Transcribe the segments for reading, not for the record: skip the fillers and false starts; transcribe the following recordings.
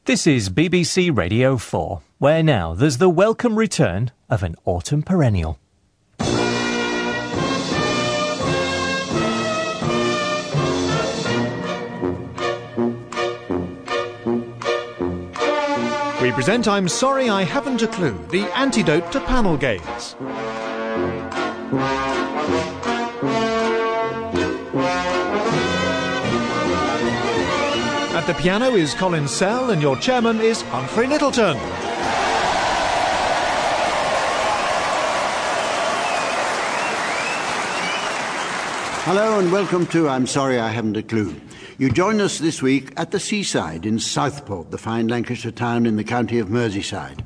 This is BBC Radio 4, where now there's the welcome return of an autumn perennial. We present I'm Sorry I Haven't a Clue, the antidote to panel games. At the piano is Colin Sell and your chairman is Humphrey Littleton. Hello and welcome to I'm Sorry I Haven't a Clue. You join us this week at the seaside in Southport, the fine Lancashire town in the county of Merseyside.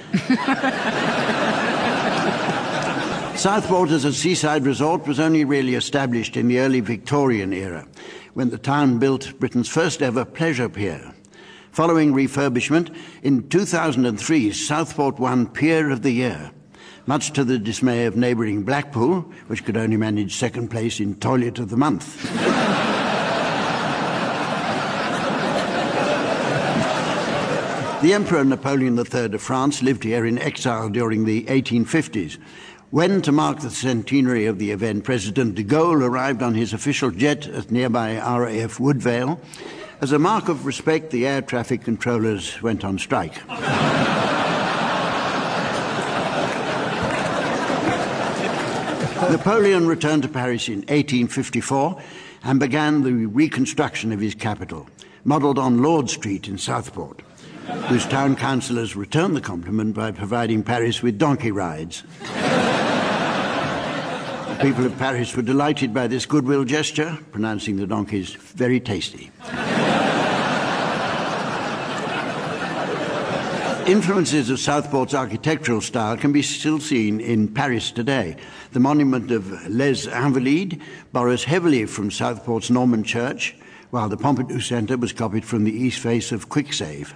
Southport as a seaside resort was only really established in the early Victorian era, when the town built Britain's first ever pleasure pier. Following refurbishment, in 2003, Southport won Pier of the Year, much to the dismay of neighbouring Blackpool, which could only manage second place in Toilet of the Month. The Emperor Napoleon III of France lived here in exile during the 1850s. When, to mark the centenary of the event, President de Gaulle arrived on his official jet at nearby RAF Woodvale, as a mark of respect, the air traffic controllers went on strike. Napoleon returned to Paris in 1854 and began the reconstruction of his capital, modelled on Lord Street in Southport, whose town councillors returned the compliment by providing Paris with donkey rides. The people of Paris were delighted by this goodwill gesture, pronouncing the donkeys very tasty. Influences of Southport's architectural style can be still seen in Paris today. The monument of Les Invalides borrows heavily from Southport's Norman Church, while the Pompidou Centre was copied from the east face of Quicksave.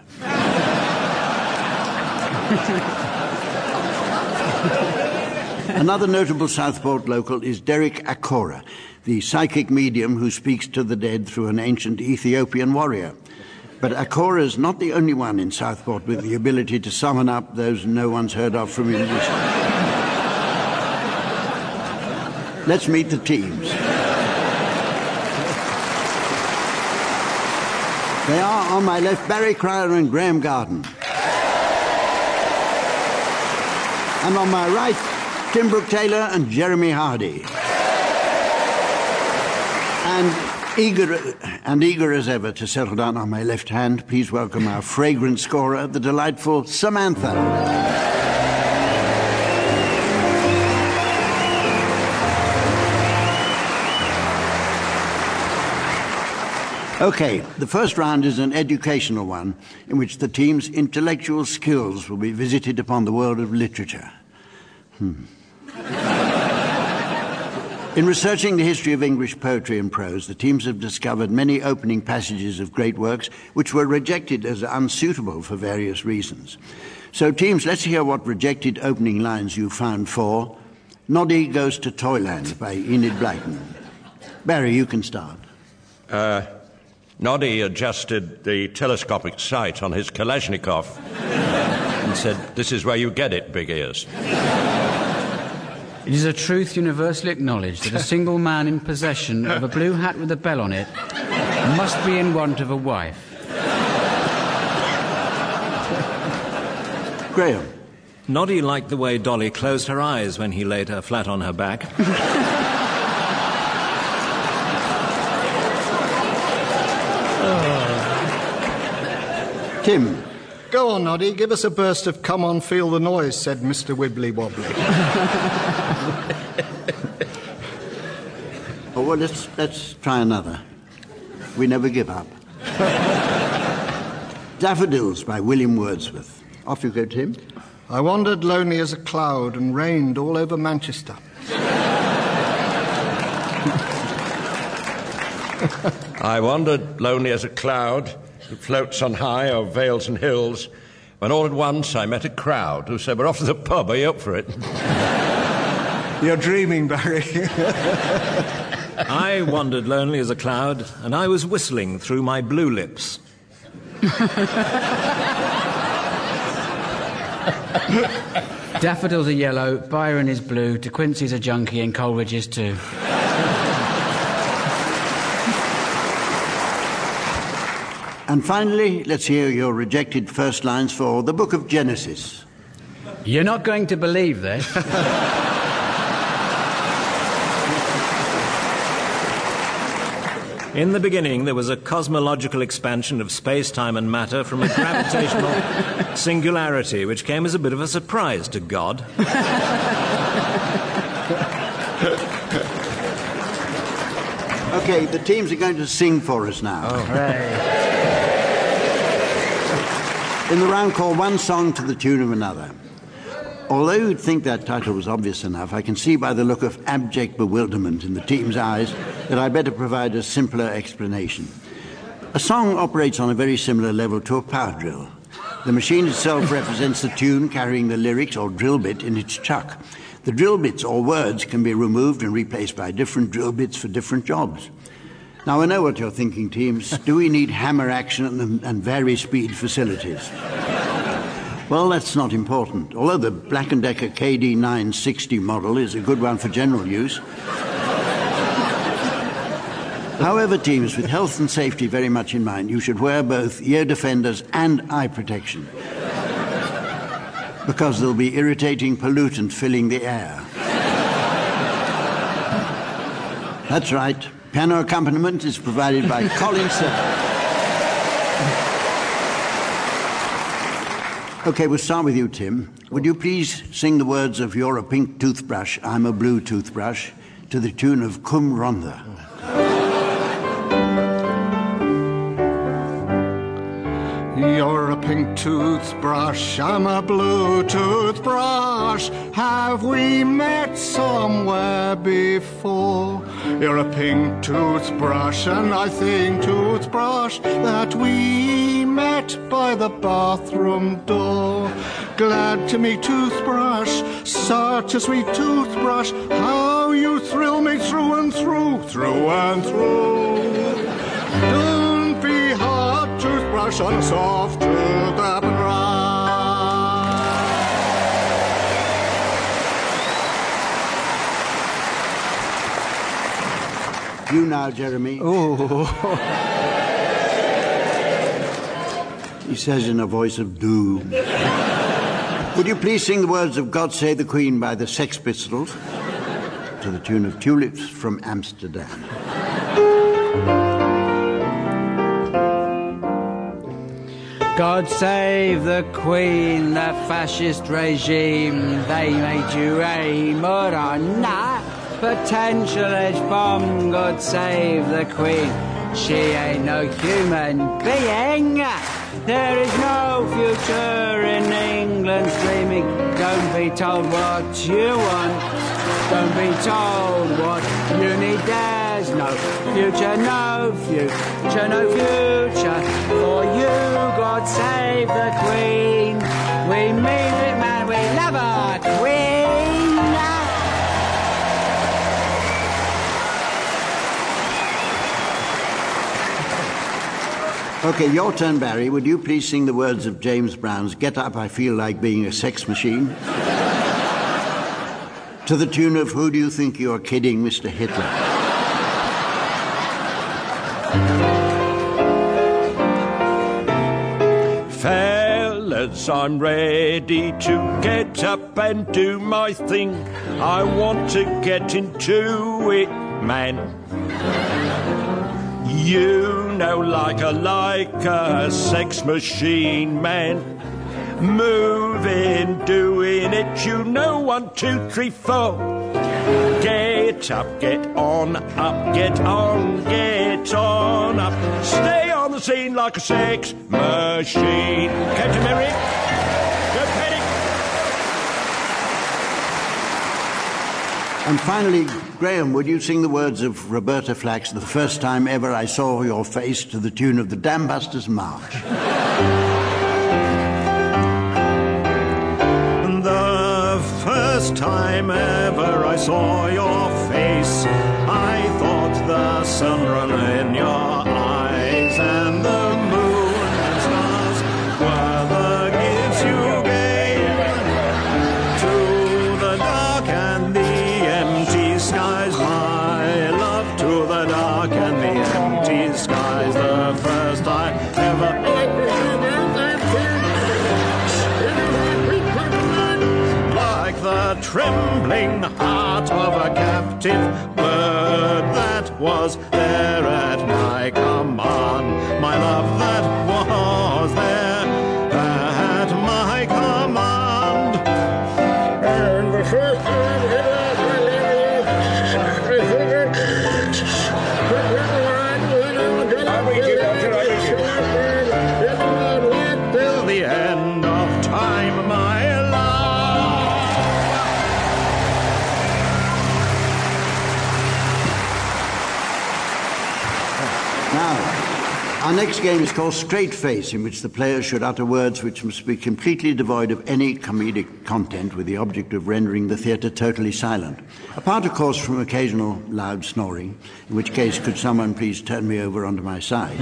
Another notable Southport local is Derek Akora, the psychic medium who speaks to the dead through an ancient Ethiopian warrior. But Akora is not the only one in Southport with the ability to summon up those no one's heard of from English. Let's meet the teams. They are, on my left, Barry Cryer and Graham Garden. And on my right, Tim Brooke-Taylor and Jeremy Hardy. And eager as ever to settle down on my left hand, please welcome our fragrant scorer, the delightful Samantha. Okay, the first round is an educational one, in which the team's intellectual skills will be visited upon the world of literature. In researching the history of English poetry and prose, the teams have discovered many opening passages of great works which were rejected as unsuitable for various reasons. So, teams, let's hear what rejected opening lines you found for Noddy Goes to Toyland by Enid Blyton. Barry, you can start. Noddy adjusted the telescopic sight on his Kalashnikov and said, "This is where you get it, big ears." It is a truth universally acknowledged that a single man in possession of a blue hat with a bell on it must be in want of a wife. Graham. Noddy liked the way Dolly closed her eyes when he laid her flat on her back. Tim. Go on, Noddy, give us a burst of "Come on, feel the noise," said Mr. Wibbly Wobbly. Oh, well, let's try another. We never give up. Daffodils by William Wordsworth. Off you go, Tim. I wandered lonely as a cloud and rained all over Manchester. I wandered lonely as a cloud who floats on high over vales and hills, when all at once I met a crowd who said, "We're off to the pub, are you up for it?" You're dreaming, Barry. I wandered lonely as a cloud, and I was whistling through my blue lips. Daffodils are yellow, Byron is blue, De Quincey's a junkie, and Coleridge is too. And finally, let's hear your rejected first lines for the Book of Genesis. You're not going to believe this. In the beginning, there was a cosmological expansion of space-time and matter from a gravitational singularity, which came as a bit of a surprise to God. Okay, the teams are going to sing for us now. Oh, hooray. In the round called One Song to the Tune of Another. Although you'd think that title was obvious enough, I can see by the look of abject bewilderment in the team's eyes that I better provide a simpler explanation. A song operates on a very similar level to a power drill. The machine itself represents the tune carrying the lyrics or drill bit in its chuck. The drill bits or words can be removed and replaced by different drill bits for different jobs. Now, I know what you're thinking, teams. Do we need hammer action and vari-speed facilities? Well, that's not important. Although the Black & Decker KD 960 model is a good one for general use. However, teams, with health and safety very much in mind, you should wear both ear defenders and eye protection, because there'll be irritating pollutant filling the air. That's right. Piano accompaniment is provided by Colin Sir. Okay, we'll start with you, Tim. Would you please sing the words of You're a Pink Toothbrush, I'm a Blue Toothbrush to the tune of Cum Rhondda? You're a pink toothbrush, I'm a blue toothbrush. Have we met somewhere before? You're a pink toothbrush, and I think, toothbrush, that we met by the bathroom door. Glad to meet toothbrush, such a sweet toothbrush. How you thrill me through and through, through and through. Don't be hard, toothbrush, on a soft tooth up and right. You now, Jeremy. Oh. He says in a voice of doom. Would you please sing the words of God Save the Queen by the Sex Pistols to the tune of Tulips from Amsterdam? God save the Queen, the fascist regime. They made you aim on that potential edge bomb. God save the Queen, she ain't no human being. There is no future in England's dreaming. Don't be told what you want. Don't be told what you need. There's no future, no future, no future for you. God save the Queen. We mean it, man. We love our Queen. Okay, your turn, Barry. Would you please sing the words of James Brown's Get Up, I Feel Like Being a Sex Machine to the tune of Who Do You Think You're Kidding, Mr. Hitler? Fellas, I'm ready to get up and do my thing. I want to get into it, man. You know, like a sex machine, man. Moving, doing it, you know, 1, 2, 3, 4. Get up, get on up, get on up. Stay on the scene like a sex machine. Captain Merrick, go Paddock. And finally, Graham, would you sing the words of Roberta Flack's The First Time Ever I Saw Your Face to the tune of the Dam Busters March? The first time ever I saw your face, I thought the sun run in your eyes, and the moon and stars were the gifts you gave trembling heart of a captive bird that was there at my command. My love that was there at my command. And the first till the end of time, my love. Now, our next game is called Straight Face, in which the players should utter words which must be completely devoid of any comedic content, with the object of rendering the theatre totally silent. Apart, of course, from occasional loud snoring, in which case could someone please turn me over onto my side.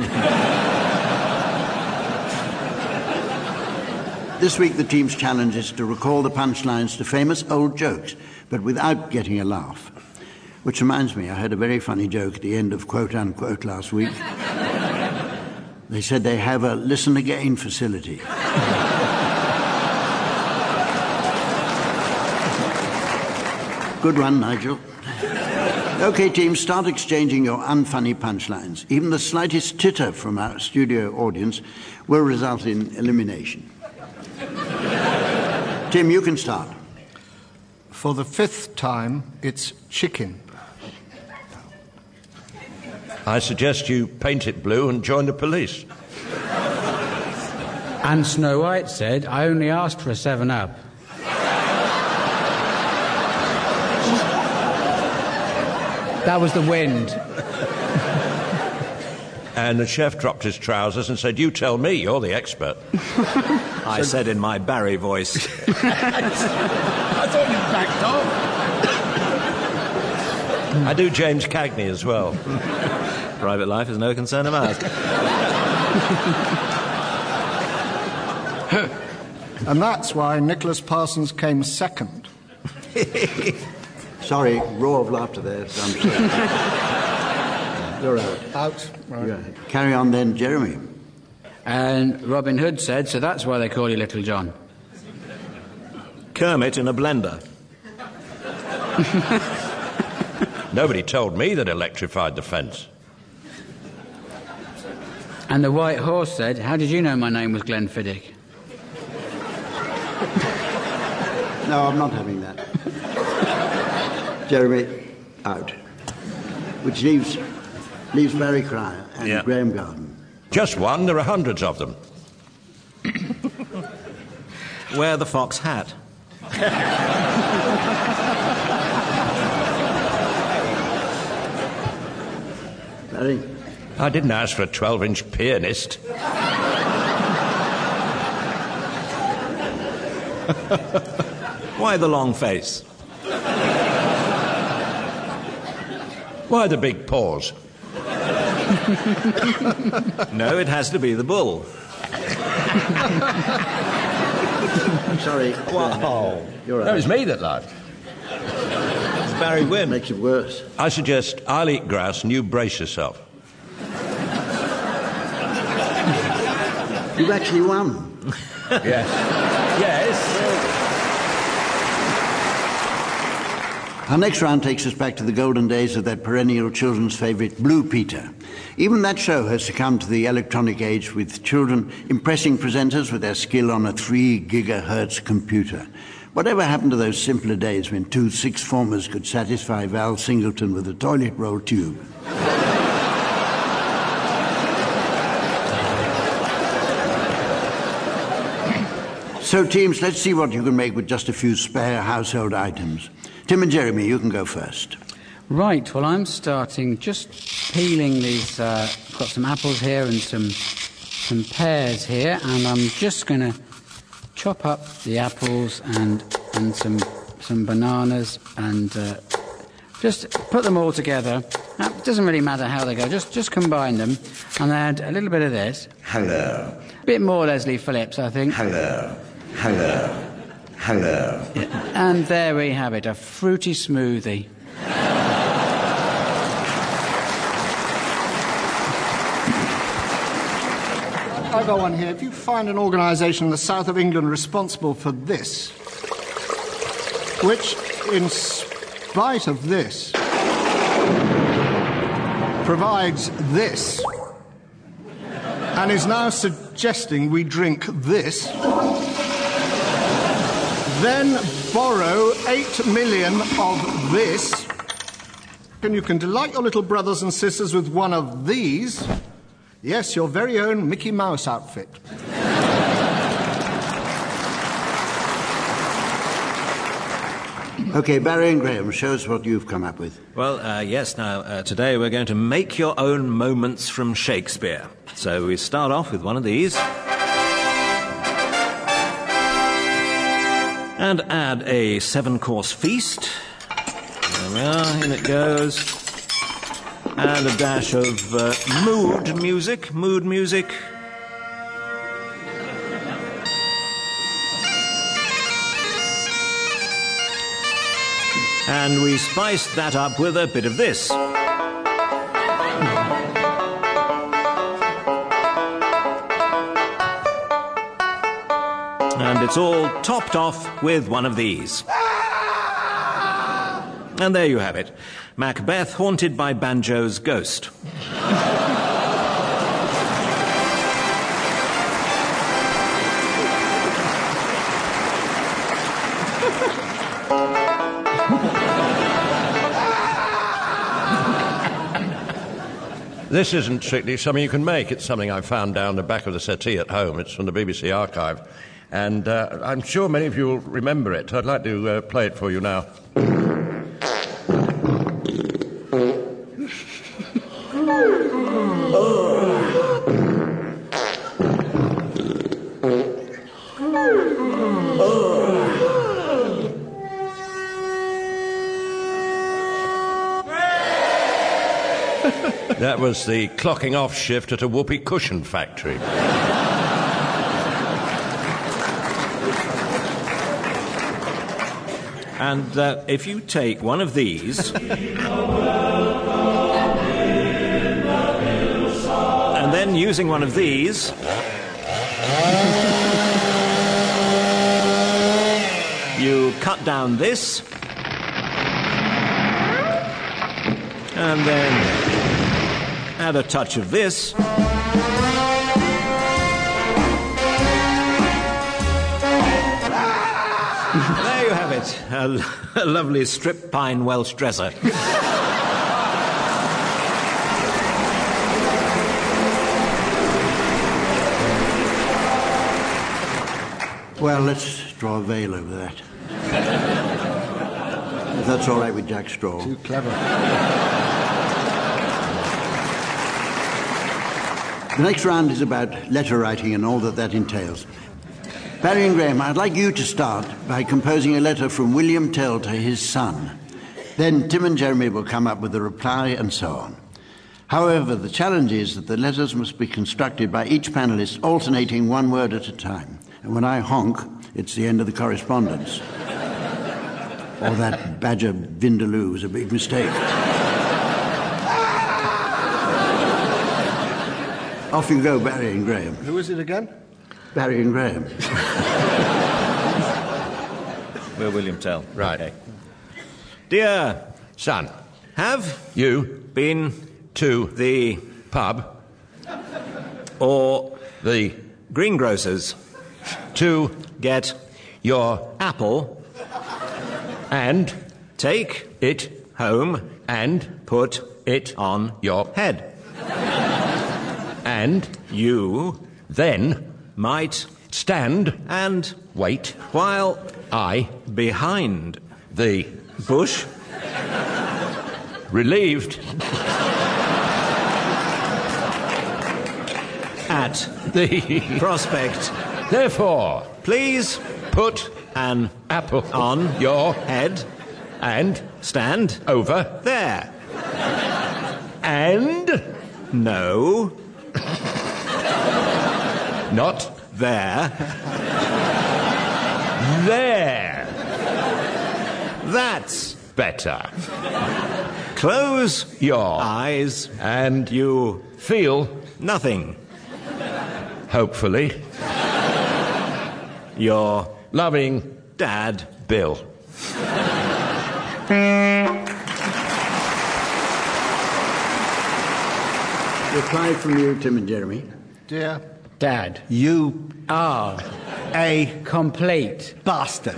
This week the team's challenge is to recall the punchlines to famous old jokes, but without getting a laugh. Which reminds me, I heard a very funny joke at the end of Quote Unquote last week. They said they have a listen again facility. Good one, Nigel. OK, team, start exchanging your unfunny punchlines. Even the slightest titter from our studio audience will result in elimination. Tim, you can start. For the 5th time, it's chicken. I suggest you paint it blue and join the police. And Snow White said, I only asked for a 7-Up. That was the wind. And the chef dropped his trousers and said, you tell me, you're the expert. I said in my Barry voice. I thought you backed off. I do James Cagney as well. Private life is no concern of ours. And that's why Nicholas Parsons came second. Sorry, roar of laughter there. I'm sorry. You're out. Out. Right. You're out. Carry on then, Jeremy. And Robin Hood said, so that's why they call you Little John. Kermit in a blender. Nobody told me that electrified the fence. And the White Horse said, how did you know my name was Glenfiddich? No, I'm not having that. Jeremy, out. Which leaves Barry Cryer and Graham Garden. Just one, there are hundreds of them. Wear the fox hat. Barry? I didn't ask for a 12-inch pianist. Why the long face? Why the big paws? No, it has to be the bull. Sorry. Wow. You're right. That was me that laughed. It's Barry Wynn. Makes it worse. I suggest I'll eat grass and you brace yourself. You've actually won. Yes. Yes. Our next round takes us back to the golden days of that perennial children's favourite, Blue Peter. Even that show has succumbed to the electronic age, with children impressing presenters with their skill on a 3 gigahertz computer. Whatever happened to those simpler days when 2 sixth-formers could satisfy Val Singleton with a toilet roll tube? So, teams, let's see what you can make with just a few spare household items. Tim and Jeremy, you can go first. Right, well, I'm starting just peeling these. I've got some apples here and some pears here, and I'm just going to chop up the apples and some bananas and just put them all together. It doesn't really matter how they go, just combine them and add a little bit of this. Hello. A bit more Leslie Phillips, I think. Hello. Hello. Hello. And there we have it, a fruity smoothie. I've got one here. If you find an organisation in the south of England responsible for this, which, in spite of this, provides this, and is now suggesting we drink this, then borrow 8 million of this, and you can delight your little brothers and sisters with one of these. Yes, your very own Mickey Mouse outfit. OK, Barry and Graham, show us what you've come up with. Well, yes, now, today we're going to make your own moments from Shakespeare. So we start off with one of these. And add a 7-course feast. There we are, in it goes. And a dash of mood music. And we spiced that up with a bit of this. And it's all topped off with one of these. And there you have it. Macbeth haunted by Banjo's ghost. This isn't strictly something you can make. It's something I found down the back of the settee at home. It's from the BBC archive. And I'm sure many of you will remember it. I'd like to play it for you now. That was the clocking off shift at a whoopee cushion factory. And if you take one of these... and then using one of these... you cut down this... and then... add a touch of this. There you have it. A lovely strip pine Welsh dresser. Well, let's draw a veil over that. If that's all right with Jack Straw. Too clever. The next round is about letter writing and all that entails. Barry and Graham, I'd like you to start by composing a letter from William Tell to his son. Then Tim and Jeremy will come up with a reply and so on. However, the challenge is that the letters must be constructed by each panellist alternating one word at a time. And when I honk, it's the end of the correspondence. Or that badger Vindaloo was a big mistake. Off you go, Barry and Graham. Who is it again? Barry and Graham. We're William Tell. Right. Okay. Dear son, have you been to the pub or the greengrocer's to get your apple and take it home and put it on your head? And you then might stand and wait while I behind the bush relieved at the prospect. Therefore, Please put an apple on your head and stand over there. and No, not there. there. That's Better. close Your eyes. and You feel, nothing. hopefully, Your loving dad. Bill. Reply from you, Tim and Jeremy. Dear Dad, you are a complete bastard.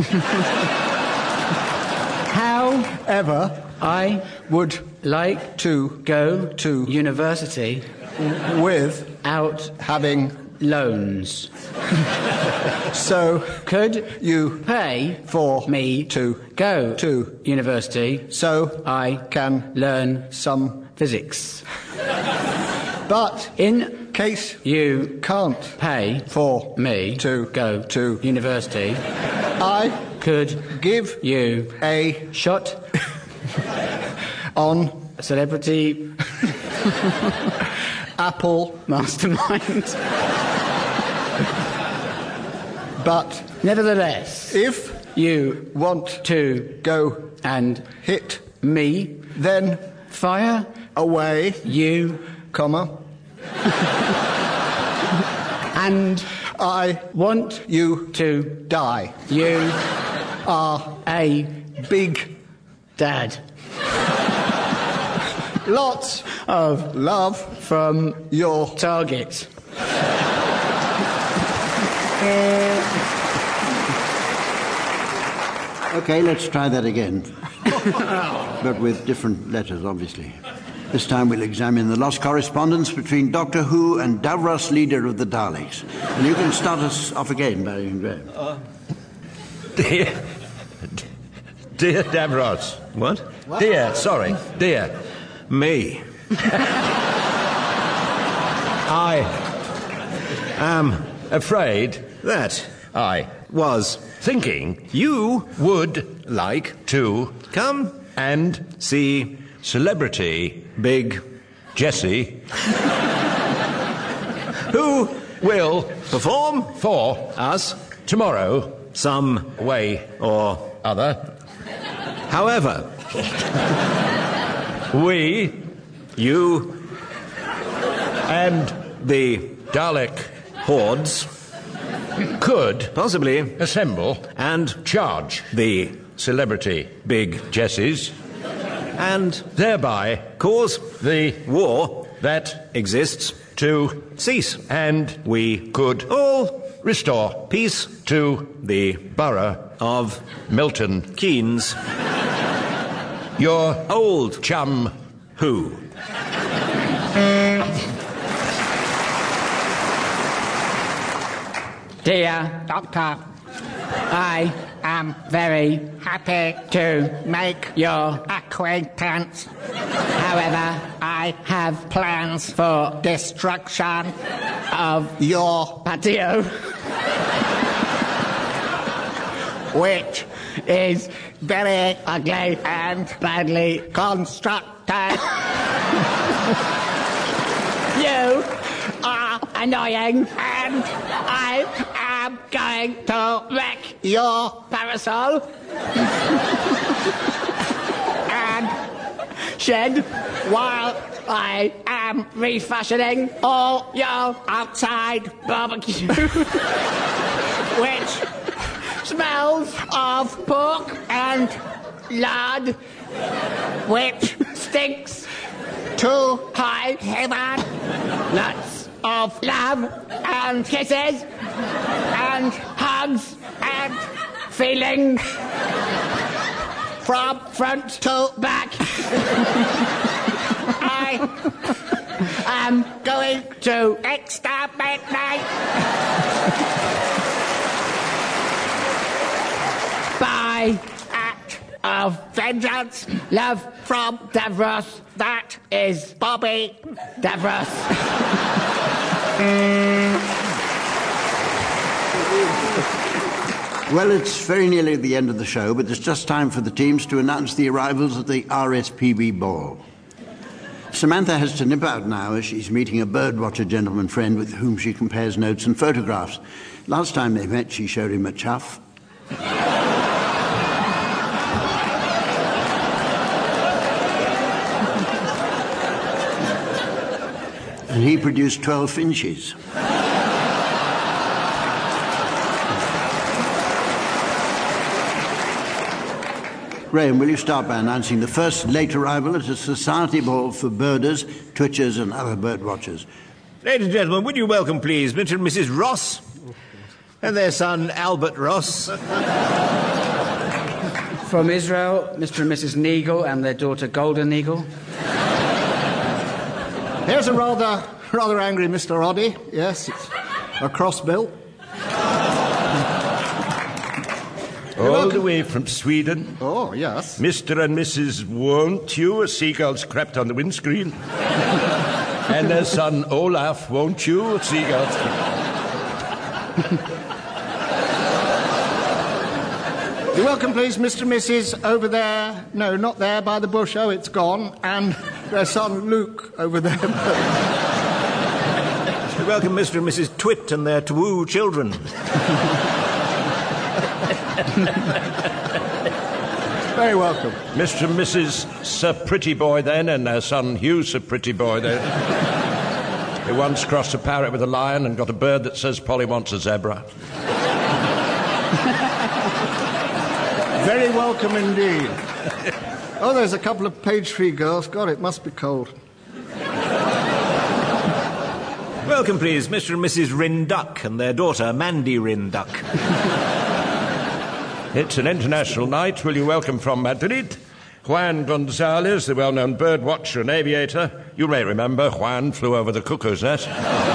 However, I would like to go to university without having loans. So could you pay for me to go to university so I can learn some physics? but In case you can't pay for me to go to university, I could give you a shot on celebrity Apple mastermind. but Nevertheless, if you want to go and hit me then fire away you comma and I want you to die you are a big dad. lots Of love from your target. Okay, let's try that again. But with different letters, obviously. This time we'll examine the lost correspondence between Doctor Who and Davros, leader of the Daleks. And you can start us off again, Barry and Graham. Dear Davros. What? Dear. Me. I am afraid That I was thinking you would like to come and see celebrity Big Jessie who will perform for us tomorrow some way or other. however We you and the Dalek hordes could possibly assemble and charge the celebrity Big Jessies, and thereby cause the war that exists to cease, and we could all restore peace to the borough of Milton Keynes, your old chum who. Dear Doctor, I am very happy to make your acquaintance. However, I have plans for destruction of your patio, which is very ugly and badly constructed. You are annoying, and I am going to wreck your parasol and shed while I am refashioning all your outside barbecue, which smells of pork and lard, which stinks to high heaven. Lots of love and kisses and hugs and feeling from front to back. I am going to exterminate by act of vengeance. Love from Davros. That is Bobby Davros. Well, it's very nearly the end of the show, but there's just time for the teams to announce the arrivals at the RSPB ball. Samantha has to nip out now as she's meeting a birdwatcher gentleman friend with whom she compares notes and photographs. Last time they met, she showed him a chuff. And he produced 12 finches. Graham, will you start by announcing the first late arrival at a society ball for birders, twitchers and other bird watchers? Ladies and gentlemen, would you welcome, please, Mr. and Mrs. Ross and their son, Albert Ross. From Israel, Mr. and Mrs. Neagle and their daughter, Golden Eagle. Here's a rather angry Mr. Roddy. Yes, it's a crossbill. All the way from Sweden. Oh, yes. Mr. and Mrs. Won't You? A seagull's crept on the windscreen. And their son, Olaf, won't you? Seagulls. You're welcome, please, Mr. and Mrs. over there. No, not there, by the bush. Oh, it's gone. And their son, Luke, over there. You're welcome, Mr. and Mrs. Twit and their two children. Very welcome. Mr. and Mrs. Sir Pretty Boy then, and their son, Hugh Sir Pretty Boy then. He once crossed a parrot with a lion and got a bird that says Polly wants a zebra. Very welcome indeed. Oh, there's a couple of page tree girls. God, it must be cold. Welcome, please, Mr. and Mrs. Rinduck and their daughter, Mandy Rinduck. It's an international night. Will you welcome from Madrid, Juan Gonzalez, the well-known bird watcher and aviator. You may remember Juan flew over the cuckoo's nest.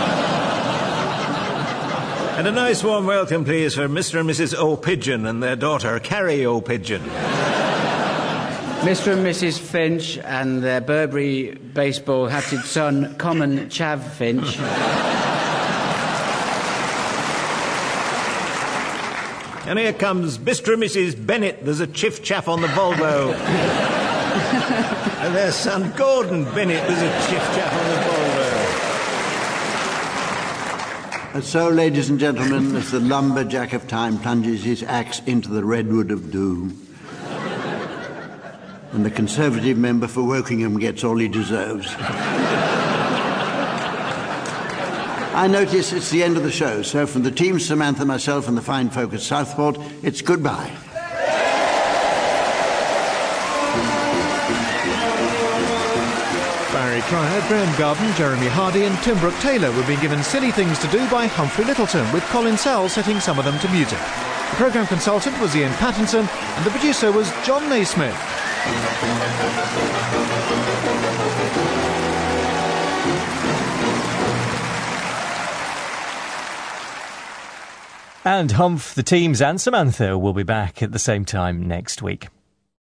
And a nice warm welcome, please, for Mr. and Mrs. O'Pigeon and their daughter, Carrie O'Pigeon. Mr. and Mrs. Finch and their Burberry baseball-hatted son, Common Chav Finch. And here comes Mr. and Mrs. Bennett. There's a chiff-chaff on the Volvo. And their son, Gordon Bennett. There's a chiff-chaff on the Volvo. And so, ladies and gentlemen, as the lumberjack of time plunges his axe into the redwood of doom, and the Conservative member for Wokingham gets all he deserves, I notice it's the end of the show, so from the team, Samantha, myself and the fine folk at Southport, it's goodbye. Barry Cryer, Graham Garden, Jeremy Hardy and Tim Brooke Taylor were being given Silly Things to Do by Humphrey Littleton, with Colin Sell setting some of them to music. The programme consultant was Ian Pattinson and the producer was John Naismith. And Humph, the teams and Samantha will be back at the same time next week.